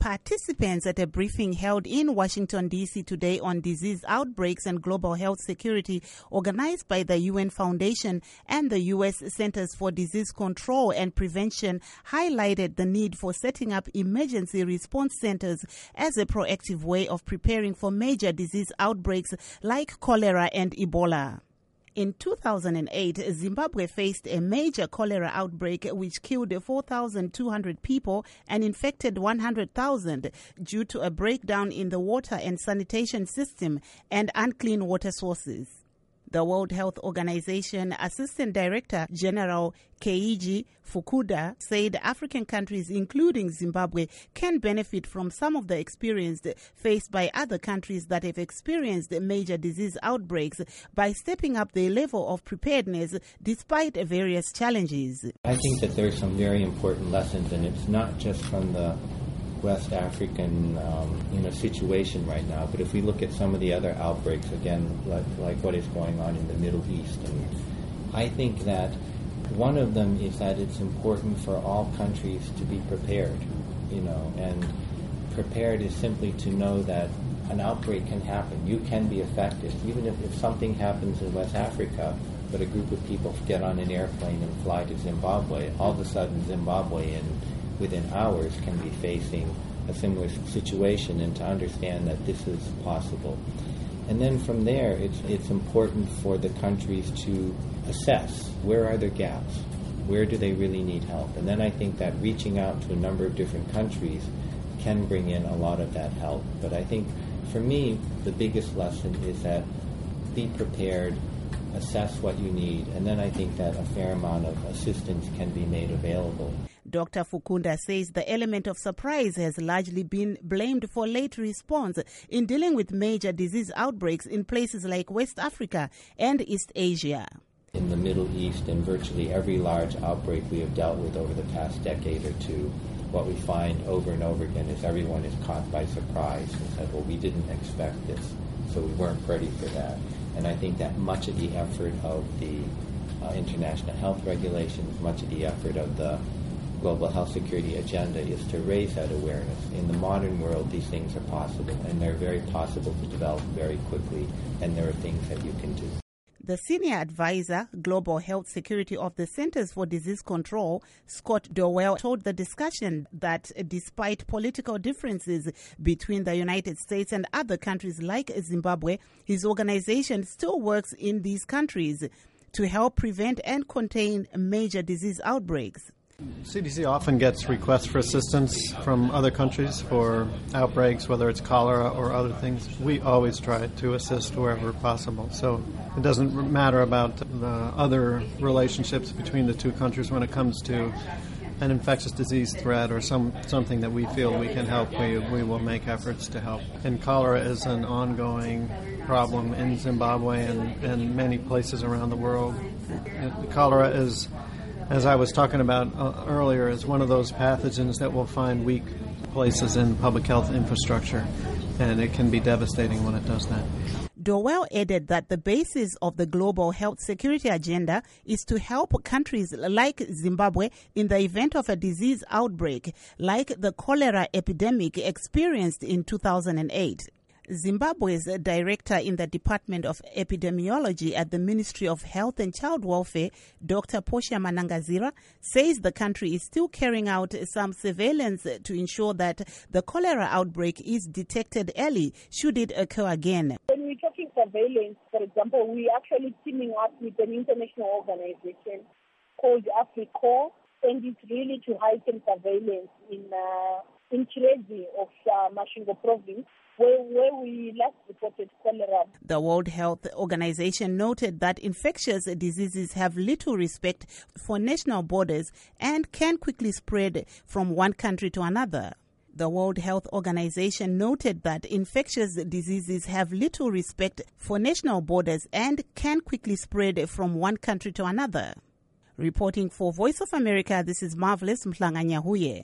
Participants at a briefing held in Washington, D.C. today on disease outbreaks and global health security, organized by the UN Foundation and the U.S. Centers for Disease Control and Prevention, highlighted the need for setting up emergency response centers as a proactive way of preparing for major disease outbreaks like cholera and Ebola. In 2008, Zimbabwe faced a major cholera outbreak which killed 4,200 people and infected 100,000 due to a breakdown in the water and sanitation system and unclean water sources. The World Health Organization Assistant Director General Keiji Fukuda said African countries, including Zimbabwe, can benefit from some of the experience faced by other countries that have experienced major disease outbreaks by stepping up their level of preparedness despite various challenges. I think that there are some very important lessons, and it's not just from the West African situation right now, but if we look at some of the other outbreaks, again, like what is going on in the Middle East, and I think that one of them is that it's important for all countries to be prepared, and prepared is simply to know that an outbreak can happen. You can be affected. Even if something happens in West Africa, but a group of people get on an airplane and fly to Zimbabwe, all of a sudden Zimbabwe within hours can be facing a similar situation, and to understand that this is possible. And then from there, it's important for the countries to assess where are their gaps, where do they really need help. And then I think that reaching out to a number of different countries can bring in a lot of that help. But I think for me, the biggest lesson is that be prepared, assess what you need, and then I think that a fair amount of assistance can be made available. Dr. Fukunda says the element of surprise has largely been blamed for late response in dealing with major disease outbreaks in places like West Africa and East Asia. In the Middle East and virtually every large outbreak we have dealt with over the past decade or two, what we find over and over again is everyone is caught by surprise and said, well, we didn't expect this, so we weren't ready for that. And I think that much of the effort of the international health regulations, much of the effort of the global health security agenda is to raise that awareness. In the modern world, these things are possible, and they're very possible to develop very quickly, and there are things that you can do. The Senior Advisor, Global Health Security of the Centers for Disease Control, Scott Dowell, told the discussion that despite political differences between the United States and other countries like Zimbabwe, his organization still works in these countries to help prevent and contain major disease outbreaks. CDC often gets requests for assistance from other countries for outbreaks, whether it's cholera or other things. We always try to assist wherever possible. So it doesn't matter about the other relationships between the two countries when it comes to an infectious disease threat or something that we feel we can help, we will make efforts to help. And cholera is an ongoing problem in Zimbabwe and many places around the world. Cholera is, as I was talking about earlier, is one of those pathogens that will find weak places in public health infrastructure, and it can be devastating when it does that. Dowell added that the basis of the global health security agenda is to help countries like Zimbabwe in the event of a disease outbreak, like the cholera epidemic experienced in 2008. Zimbabwe's director in the Department of Epidemiology at the Ministry of Health and Child Welfare, Dr. Portia Manangazira, says the country is still carrying out some surveillance to ensure that the cholera outbreak is detected early should it occur again. When we're talking surveillance, for example, we're actually teaming up with an international organization called AfriCorps, and it's really to heighten surveillance in Chirezi of Masvingo province, where we last reported cholera. The World Health Organization noted that infectious diseases have little respect for national borders and can quickly spread from one country to another. The World Health Organization noted that infectious diseases have little respect for national borders and can quickly spread from one country to another. Reporting for Voice of America, this is Marvelous Mhlanga Nyahuye.